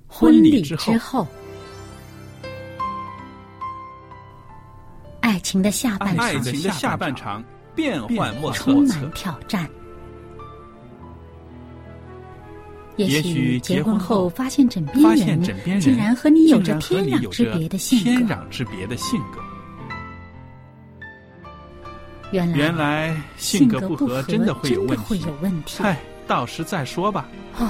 婚礼之后，爱情的下半场变幻莫测， 充满挑战。也许结婚后发现枕边人竟然和你有着天壤之别的性格。 原来性格不合真的会有问题。 嗨，到时再说吧。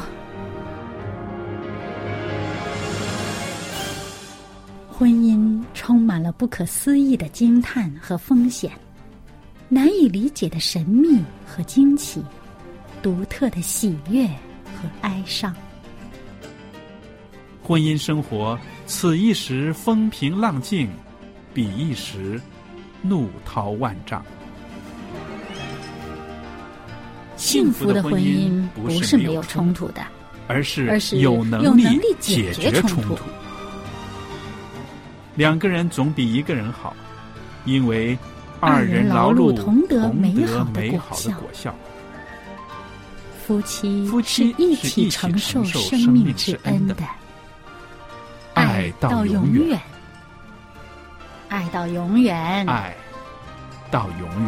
婚姻充满了不可思议的惊叹和风险，难以理解的神秘和惊奇，独特的喜悦和哀伤。 婚姻生活，此一时风平浪静，彼一时怒涛万丈。 幸福的婚姻不是没有冲突的， 而是有能力解决冲突。两个人总比一个人好，因为二人劳碌同得美好的果效。 夫妻是一起承受生命之恩的， 爱到永远， 爱到永远， 爱到永远。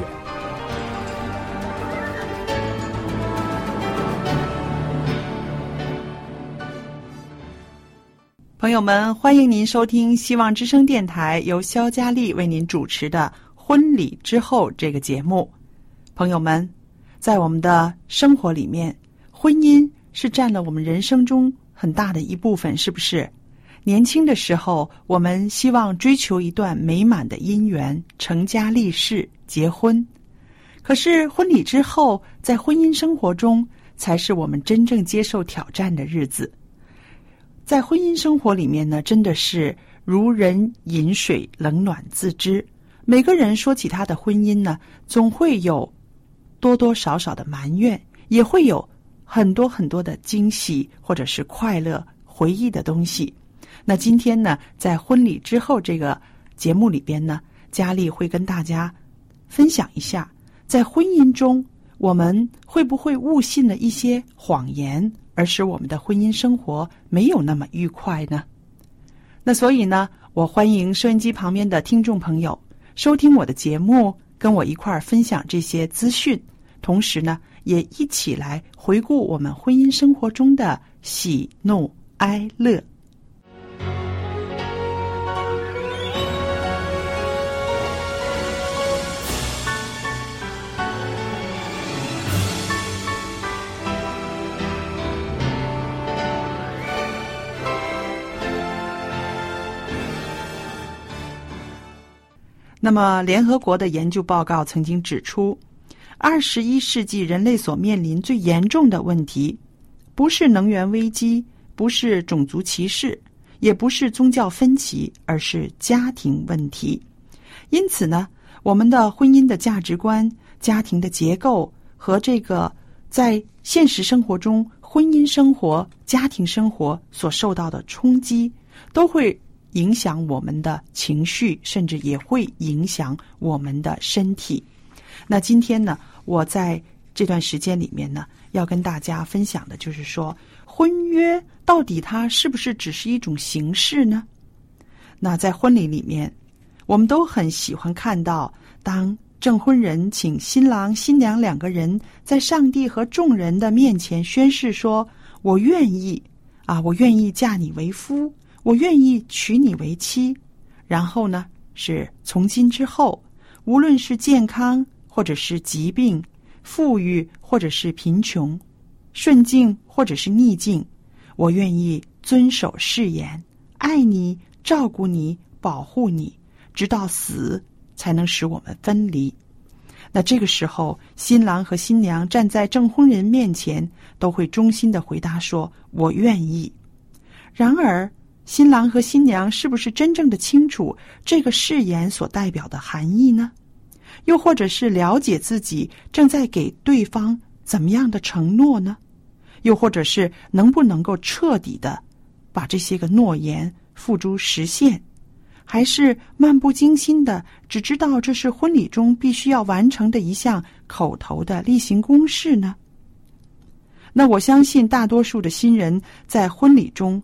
朋友们，欢迎您收听希望之声电台由肖佳丽为您主持的婚礼之后这个节目。朋友们，在我们的生活里面，婚姻是占了我们人生中很大的一部分，是不是？年轻的时候，我们希望追求一段美满的姻缘，成家立室，结婚。可是婚礼之后，在婚姻生活中，才是我们真正接受挑战的日子。在婚姻生活里面呢，真的是如人饮水，冷暖自知。每个人说起他的婚姻呢，总会有多多少少的埋怨，也会有很多很多的惊喜或者是快乐回忆的东西。那今天呢，在婚礼之后这个节目里边呢，佳丽会跟大家分享一下，在婚姻中我们会不会误信了一些谎言，而使我们的婚姻生活没有那么愉快呢？那所以呢，我欢迎收音机旁边的听众朋友收听我的节目，跟我一块儿分享这些资讯，同时呢，也一起来回顾我们婚姻生活中的喜怒哀乐。那么联合国的研究报告曾经指出，21世纪人类所面临最严重的问题，不是能源危机，不是种族歧视，也不是宗教分歧，而是家庭问题。因此呢，我们的婚姻的价值观、家庭的结构和这个在现实生活中婚姻生活、家庭生活所受到的冲击，都会影响我们的情绪，甚至也会影响我们的身体。那今天呢，我在这段时间里面呢，要跟大家分享的就是说，婚约到底它是不是只是一种形式呢？那在婚礼里面，我们都很喜欢看到，当证婚人请新郎新娘两个人在上帝和众人的面前宣誓说，我愿意嫁你为夫，我愿意娶你为妻。然后呢，是从今之后，无论是健康或者是疾病，富裕或者是贫穷，顺境或者是逆境，我愿意遵守誓言，爱你，照顾你，保护你，直到死才能使我们分离。那这个时候，新郎和新娘站在证婚人面前，都会衷心地回答说，我愿意。然而新郎和新娘是不是真正的清楚这个誓言所代表的含义呢？又或者是了解自己正在给对方怎么样的承诺呢？又或者是能不能够彻底的把这些个诺言付诸实现？还是漫不经心的只知道这是婚礼中必须要完成的一项口头的例行公事呢？那我相信大多数的新人在婚礼中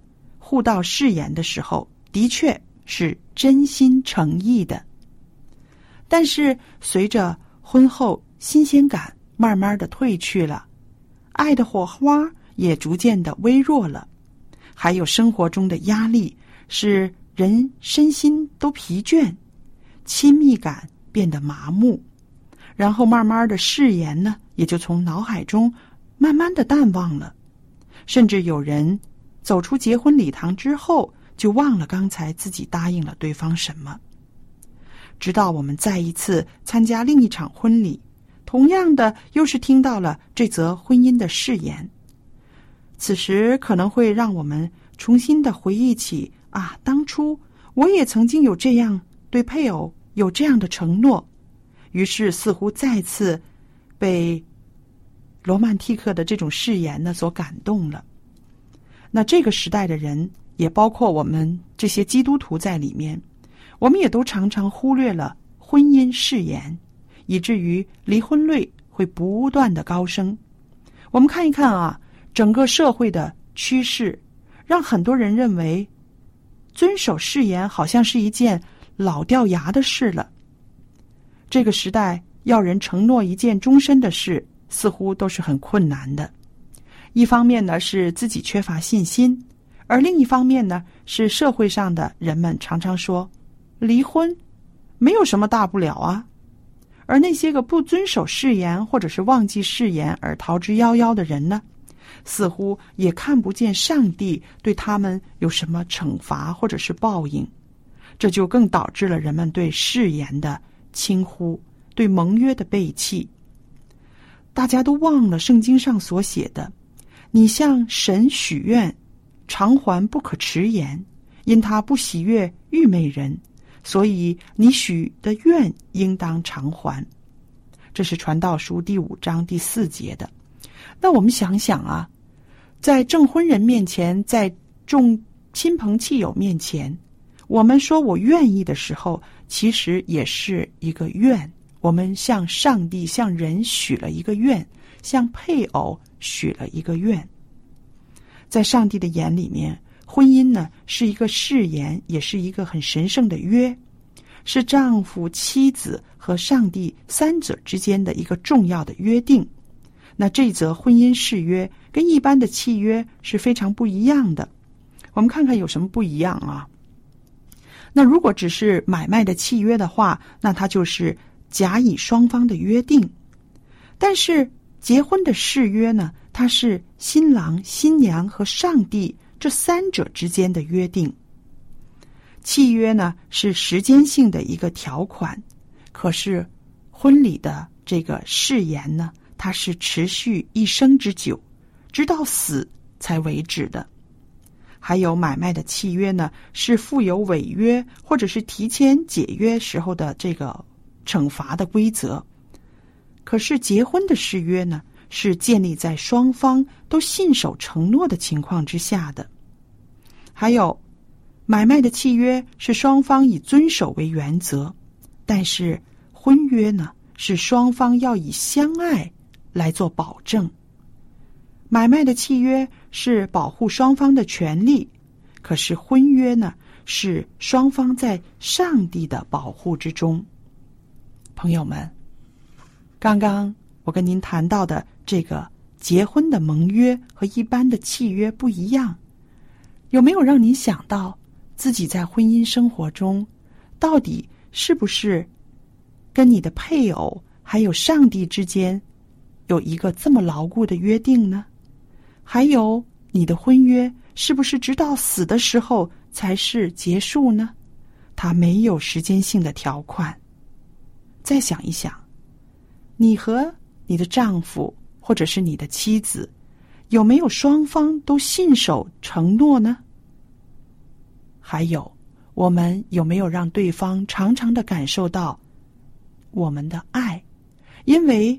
互道誓言的时候，的确是真心诚意的。但是随着婚后新鲜感慢慢的褪去了，爱的火花也逐渐的微弱了，还有生活中的压力使人身心都疲倦，亲密感变得麻木，然后慢慢的誓言呢也就从脑海中慢慢的淡忘了，甚至有人走出结婚礼堂之后就忘了刚才自己答应了对方什么。直到我们再一次参加另一场婚礼，同样的又是听到了这则婚姻的誓言，此时可能会让我们重新的回忆起当初我也曾经有这样对配偶有这样的承诺，于是似乎再次被罗曼蒂克的这种誓言呢所感动了。那这个时代的人，也包括我们这些基督徒在里面，我们也都常常忽略了婚姻誓言，以至于离婚率会不断的高升。我们看一看整个社会的趋势，让很多人认为遵守誓言好像是一件老掉牙的事了。这个时代要人承诺一件终身的事，似乎都是很困难的。一方面呢是自己缺乏信心，而另一方面呢是社会上的人们常常说离婚没有什么大不了啊。而那些个不遵守誓言或者是忘记誓言而逃之夭夭的人呢，似乎也看不见上帝对他们有什么惩罚或者是报应，这就更导致了人们对誓言的轻忽，对盟约的背弃。大家都忘了圣经上所写的，你向神许愿，偿还不可迟延，因他不喜悦愚昧人，所以你许的愿应当偿还。这是传道书第5章第4节的。那我们想想在证婚人面前，在众亲朋戚友面前，我们说我愿意的时候，其实也是一个愿。我们向上帝向人许了一个愿，向配偶许了一个愿。在上帝的眼里面，婚姻呢是一个誓言，也是一个很神圣的约，是丈夫妻子和上帝三者之间的一个重要的约定。那这则婚姻誓约跟一般的契约是非常不一样的。我们看看有什么不一样那如果只是买卖的契约的话，那它就是甲乙双方的约定。但是结婚的誓约呢，它是新郎新娘和上帝这三者之间的约定。契约呢是时间性的一个条款，可是婚礼的这个誓言呢，它是持续一生之久，直到死才为止的。还有买卖的契约呢，是附有违约或者是提前解约时候的这个惩罚的规则。可是结婚的誓约呢，是建立在双方都信守承诺的情况之下的。还有买卖的契约是双方以遵守为原则，但是婚约呢，是双方要以相爱来做保证。买卖的契约是保护双方的权利，可是婚约呢，是双方在上帝的保护之中。朋友们，刚刚我跟您谈到的这个结婚的盟约和一般的契约不一样，有没有让您想到自己在婚姻生活中到底是不是跟你的配偶还有上帝之间有一个这么牢固的约定呢？还有你的婚约是不是直到死的时候才是结束呢？它没有时间性的条款。再想一想，你和你的丈夫或者是你的妻子，有没有双方都信守承诺呢？还有，我们有没有让对方常常的感受到我们的爱？因为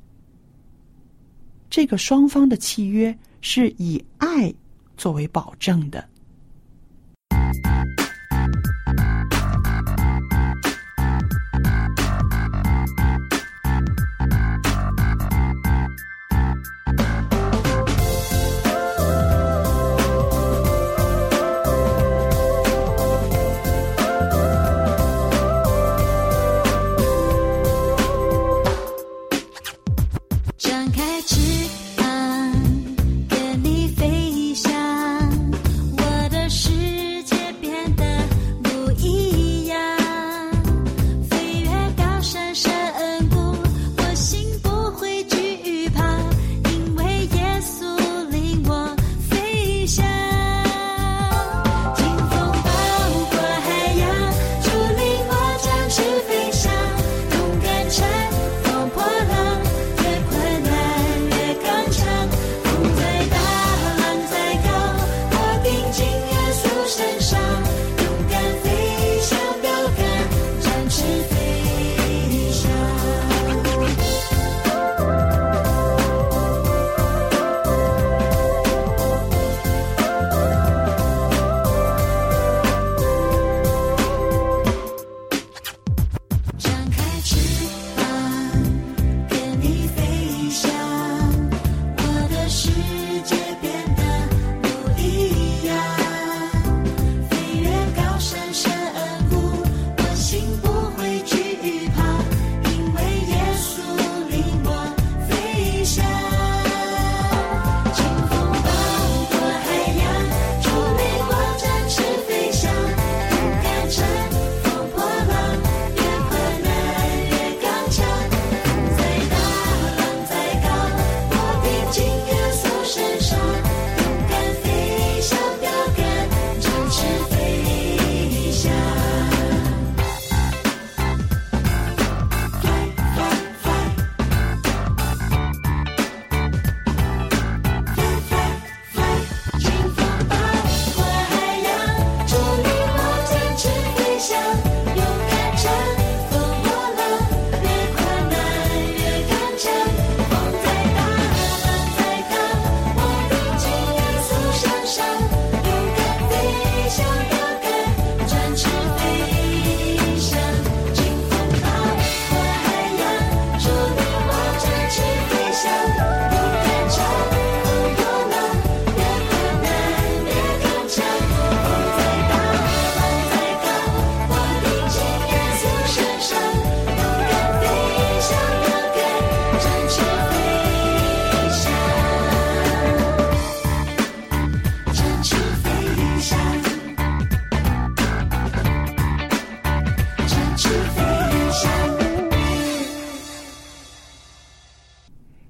这个双方的契约是以爱作为保证的。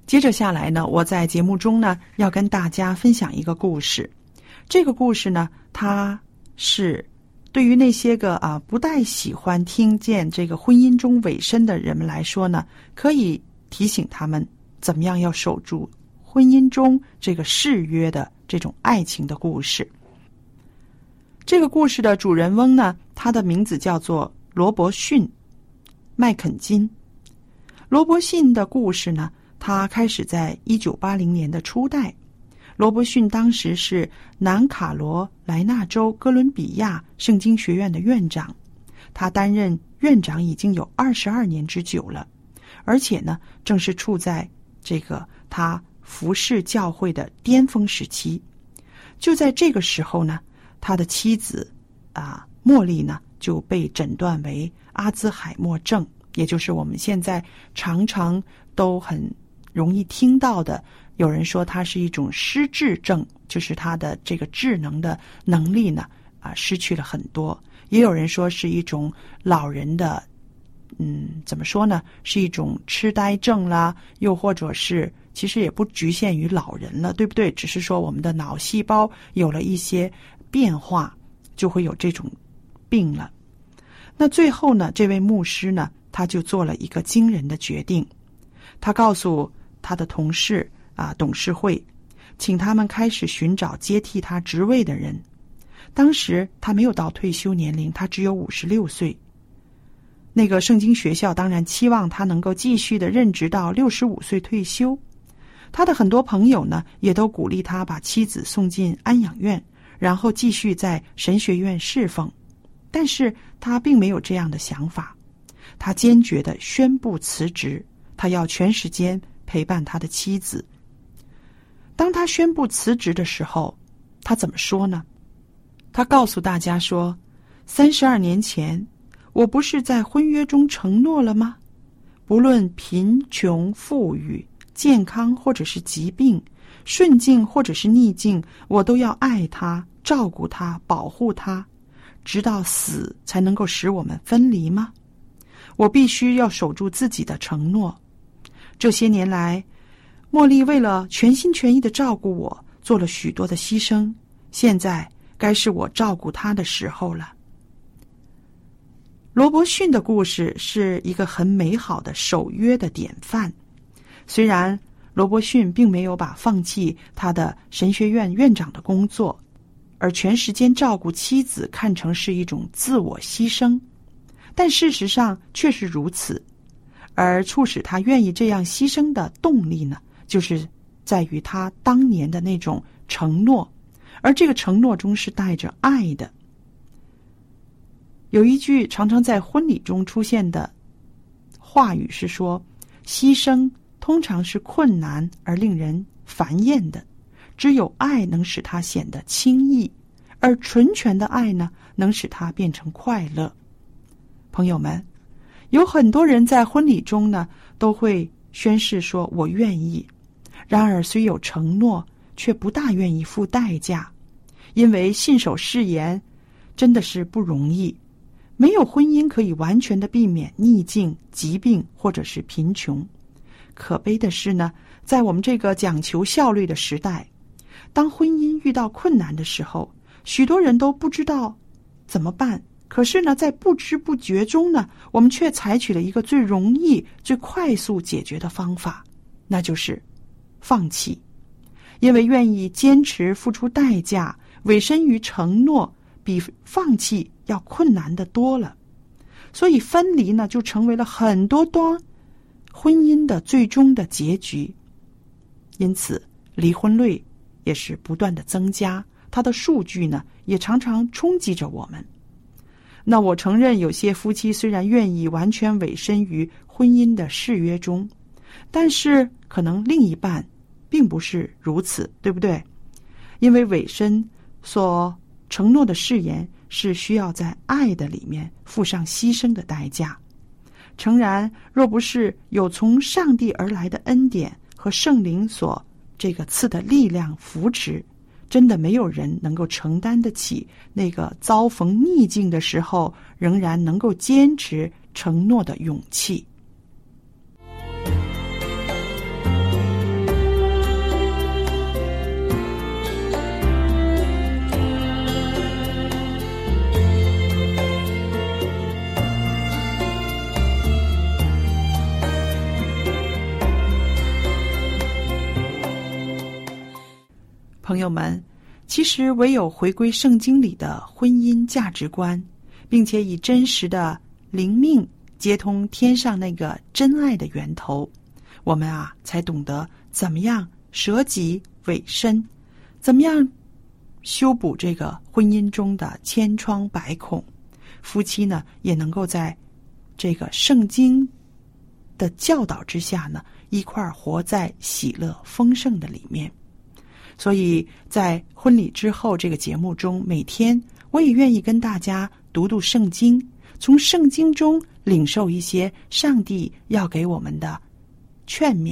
接着下来呢，我在节目中呢要跟大家分享一个故事。这个故事呢，它是对于那些个不太喜欢听见这个婚姻中委身的人们来说呢，可以提醒他们怎么样要守住婚姻中这个誓约的这种爱情的故事。这个故事的主人翁呢，他的名字叫做罗伯逊·麦肯金。罗伯逊的故事呢，他开始在1980年的初代。罗伯逊当时是南卡罗来纳州哥伦比亚圣经学院的院长，他担任院长已经有22年之久了，而且呢，正是处在这个他服侍教会的巅峰时期。就在这个时候呢，他的妻子茉莉呢就被诊断为阿兹海默症，也就是我们现在常常都很容易听到的，有人说它是一种失智症，就是他的这个智能的能力呢失去了很多。也有人说是一种老人的怎么说呢，是一种痴呆症啦，又或者是其实也不局限于老人了，对不对？只是说我们的脑细胞有了一些变化，就会有这种病了。那最后呢，这位牧师呢，他就做了一个惊人的决定，他告诉他的同事董事会，请他们开始寻找接替他职位的人。当时他没有到退休年龄，他只有56岁。那个圣经学校当然期望他能够继续的任职到65岁退休。他的很多朋友呢，也都鼓励他把妻子送进安养院，然后继续在神学院侍奉。但是他并没有这样的想法，他坚决地宣布辞职，他要全时间陪伴他的妻子。当他宣布辞职的时候，他怎么说呢？他告诉大家说，32年前我不是在婚约中承诺了吗？不论贫穷富裕，健康或者是疾病，顺境或者是逆境，我都要爱他，照顾他，保护他，直到死才能够使我们分离吗？我必须要守住自己的承诺。这些年来，茉莉为了全心全意的照顾我，做了许多的牺牲，现在该是我照顾她的时候了。罗伯逊的故事是一个很美好的守约的典范。虽然罗伯逊并没有把放弃他的神学院院长的工作，而全时间照顾妻子看成是一种自我牺牲，但事实上却是如此。而促使他愿意这样牺牲的动力呢，就是在于他当年的那种承诺，而这个承诺中是带着爱的。有一句常常在婚礼中出现的话语是说，牺牲通常是困难而令人烦厌的，只有爱能使它显得轻易，而纯全的爱呢，能使它变成快乐。朋友们，有很多人在婚礼中呢，都会宣誓说我愿意，然而虽有承诺，却不大愿意付代价，因为信守誓言真的是不容易。没有婚姻可以完全的避免逆境、疾病或者是贫穷。可悲的是呢，在我们这个讲求效率的时代，当婚姻遇到困难的时候，许多人都不知道怎么办。可是呢，在不知不觉中呢，我们却采取了一个最容易、最快速解决的方法，那就是放弃。因为愿意坚持付出代价，委身于承诺，比放弃要困难的多了。所以分离呢，就成为了很多段婚姻的最终的结局。因此离婚率也是不断的增加，它的数据呢也常常冲击着我们。那我承认有些夫妻虽然愿意完全委身于婚姻的誓约中，但是可能另一半并不是如此，对不对？因为委身所承诺的誓言是需要在爱的里面付上牺牲的代价。诚然，若不是有从上帝而来的恩典和圣灵所这个赐的力量扶持，真的没有人能够承担得起那个遭逢逆境的时候仍然能够坚持承诺的勇气。 友们，其实唯有回归圣经里的婚姻价值观，并且以真实的灵命接通天上那个真爱的源头，我们才懂得怎么样舍己委身，怎么样修补这个婚姻中的千疮百孔。夫妻呢，也能够在这个圣经的教导之下呢，一块儿活在喜乐丰盛的里面。所以在婚礼之后这个节目中，每天我也愿意跟大家读读圣经，从圣经中领受一些上帝要给我们的劝勉。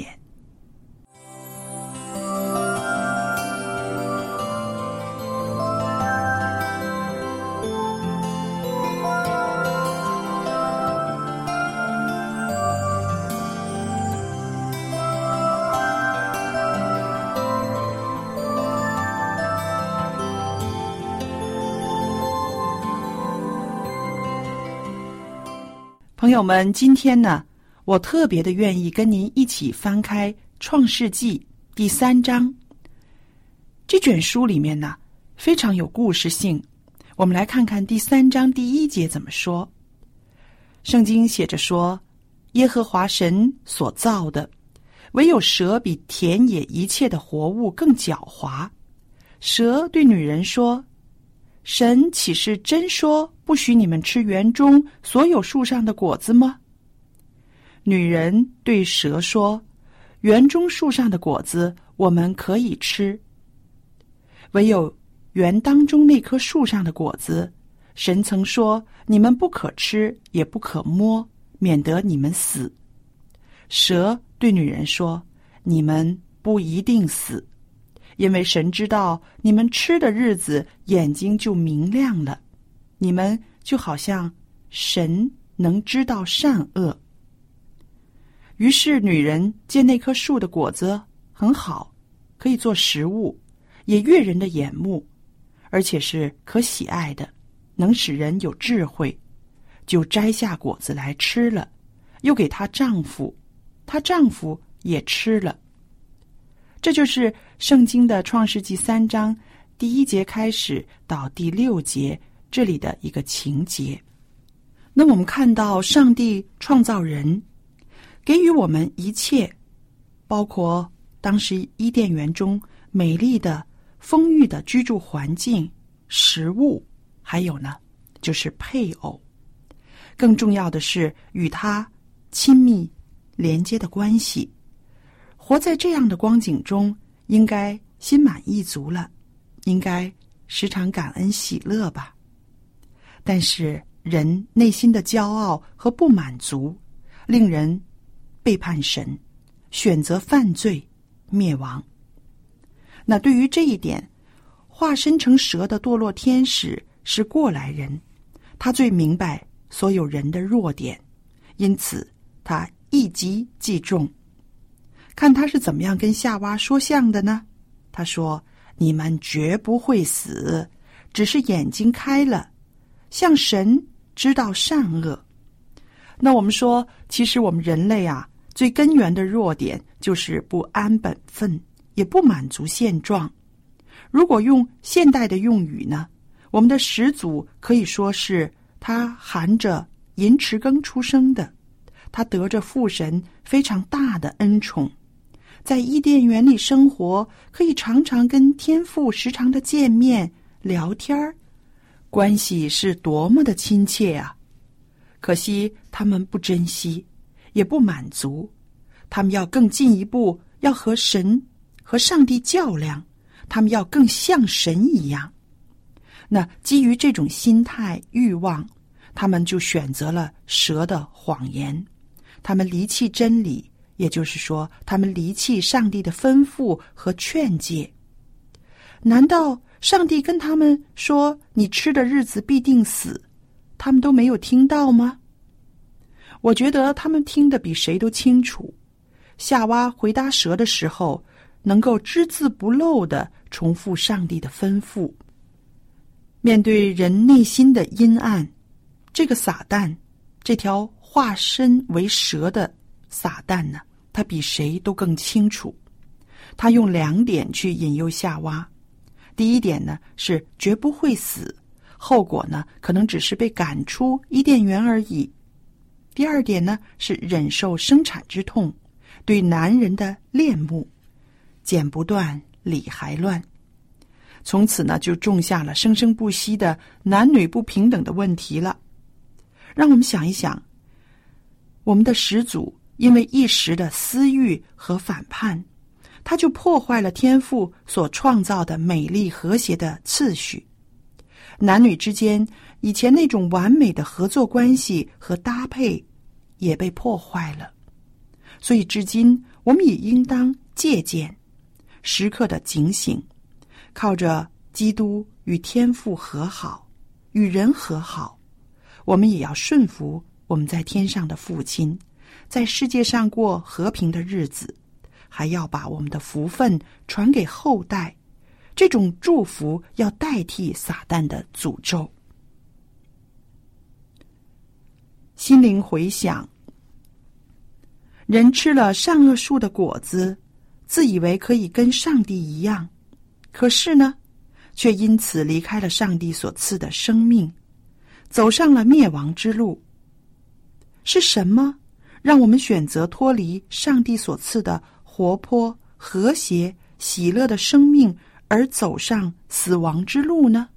朋友们，今天呢，我特别的愿意跟您一起翻开《创世纪》第3章。这卷书里面呢，非常有故事性。我们来看看第3章第1节怎么说。圣经写着说，耶和华神所造的，唯有蛇比田野一切的活物更狡猾。蛇对女人说，神岂是真说不许你们吃园中所有树上的果子吗？女人对蛇说，园中树上的果子我们可以吃，唯有园当中那棵树上的果子，神曾说你们不可吃，也不可摸，免得你们死。蛇对女人说，你们不一定死，因为神知道你们吃的日子眼睛就明亮了，你们就好像神能知道善恶。于是女人见那棵树的果子很好，可以做食物，也悦人的眼目，而且是可喜爱的，能使人有智慧，就摘下果子来吃了，又给她丈夫，她丈夫也吃了。这就是圣经的创世纪3章第1节开始到第6节这里的一个情节。那我们看到上帝创造人，给予我们一切，包括当时伊甸园中美丽的丰裕的居住环境、食物，还有呢就是配偶。更重要的是与他亲密连接的关系。活在这样的光景中，应该心满意足了，应该时常感恩喜乐吧。但是人内心的骄傲和不满足，令人背叛神，选择犯罪，灭亡。那对于这一点，化身成蛇的堕落天使是过来人，他最明白所有人的弱点，因此他一击即中。看他是怎么样跟夏娃说相的呢？他说，你们绝不会死，只是眼睛开了，像神知道善恶。那我们说，其实我们人类最根源的弱点就是不安本分，也不满足现状。如果用现代的用语呢，我们的始祖可以说是他含着银匙羹出生的，他得着父神非常大的恩宠，在伊甸园里生活，可以常常跟天父时常的见面聊天，关系是多么的亲切啊！可惜他们不珍惜，也不满足，他们要更进一步，要和神和上帝较量，他们要更像神一样。那基于这种心态欲望，他们就选择了蛇的谎言，他们离弃真理，也就是说，他们离弃上帝的吩咐和劝诫。难道上帝跟他们说，你吃的日子必定死，他们都没有听到吗？我觉得他们听得比谁都清楚。夏娃回答蛇的时候，能够只字不漏地重复上帝的吩咐。面对人内心的阴暗，这个撒旦，这条化身为蛇的撒旦呢，他比谁都更清楚。他用2点去引诱夏娃。 第一点呢是绝不会死，后果呢可能只是被赶出伊甸园而已。第二点呢是忍受生产之痛，对男人的恋慕，剪不断理还乱。从此呢就种下了生生不息的男女不平等的问题了。让我们想一想，我们的始祖因为一时的私欲和反叛，他就破坏了天父所创造的美丽和谐的次序。男女之间以前那种完美的合作关系和搭配也被破坏了。所以至今我们也应当借鉴，时刻的警醒，靠着基督与天父和好，与人和好，我们也要顺服我们在天上的父亲，在世界上过和平的日子，还要把我们的福分传给后代。这种祝福要代替撒旦的诅咒。心灵回想，人吃了善恶树的果子，自以为可以跟上帝一样，可是呢，却因此离开了上帝所赐的生命，走上了灭亡之路。是什么让我们选择脱离上帝所赐的活泼、和谐、喜乐的生命，而走上死亡之路呢？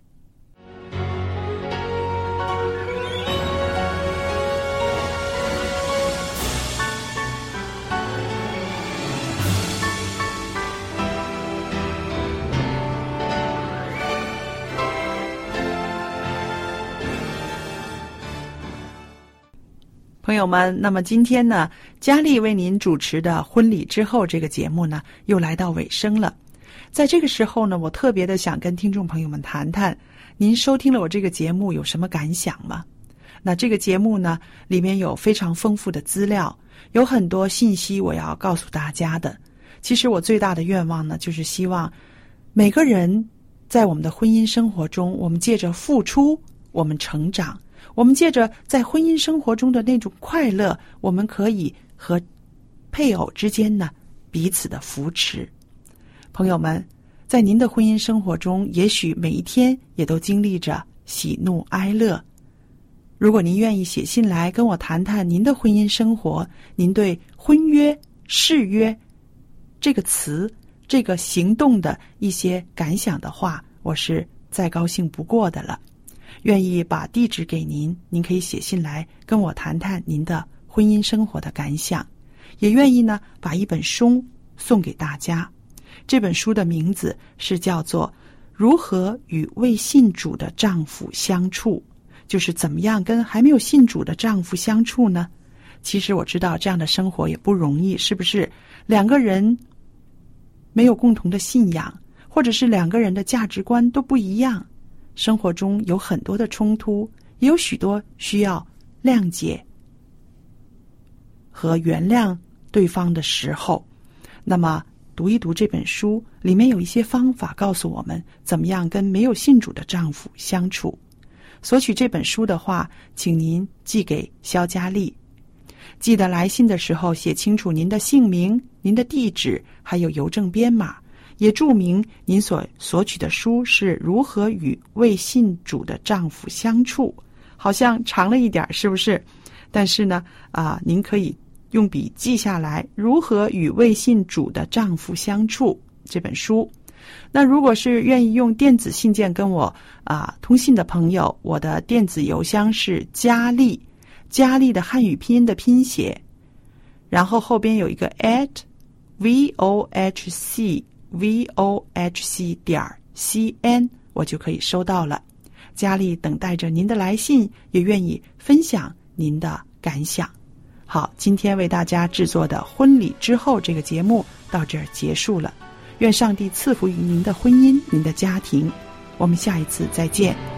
朋友们，那么今天呢，佳丽为您主持的婚礼之后这个节目呢，又来到尾声了。在这个时候呢，我特别的想跟听众朋友们谈谈，您收听了我这个节目有什么感想吗？那这个节目呢，里面有非常丰富的资料，有很多信息我要告诉大家的。其实我最大的愿望呢，就是希望每个人在我们的婚姻生活中，我们借着付出，我们成长，我们借着在婚姻生活中的那种快乐，我们可以和配偶之间呢彼此的扶持。朋友们，在您的婚姻生活中，也许每一天也都经历着喜怒哀乐。如果您愿意写信来跟我谈谈您的婚姻生活，您对婚约、誓约这个词、这个行动的一些感想的话，我是再高兴不过的了。愿意把地址给您，您可以写信来跟我谈谈您的婚姻生活的感想。也愿意呢把一本书送给大家。这本书的名字是叫做《如何与未信主的丈夫相处》，就是怎么样跟还没有信主的丈夫相处呢？其实我知道这样的生活也不容易，是不是？两个人没有共同的信仰，或者是两个人的价值观都不一样，生活中有很多的冲突，也有许多需要谅解和原谅对方的时候。那么读一读这本书，里面有一些方法告诉我们怎么样跟没有信主的丈夫相处。索取这本书的话，请您寄给肖佳丽。记得来信的时候写清楚您的姓名、您的地址，还有邮政编码，也注明您所索取的书是如何与未信主的丈夫相处。好像长了一点，是不是？但是呢，您可以用笔记下来，如何与未信主的丈夫相处这本书。那如果是愿意用电子信件跟我通信的朋友，我的电子邮箱是佳丽，佳丽的汉语拼音的拼写，然后后边有一个 @vohc.cn， 我就可以收到了。佳丽等待着您的来信，也愿意分享您的感想。好，今天为大家制作的婚礼之后这个节目到这儿结束了。愿上帝赐福于您的婚姻，您的家庭。我们下一次再见。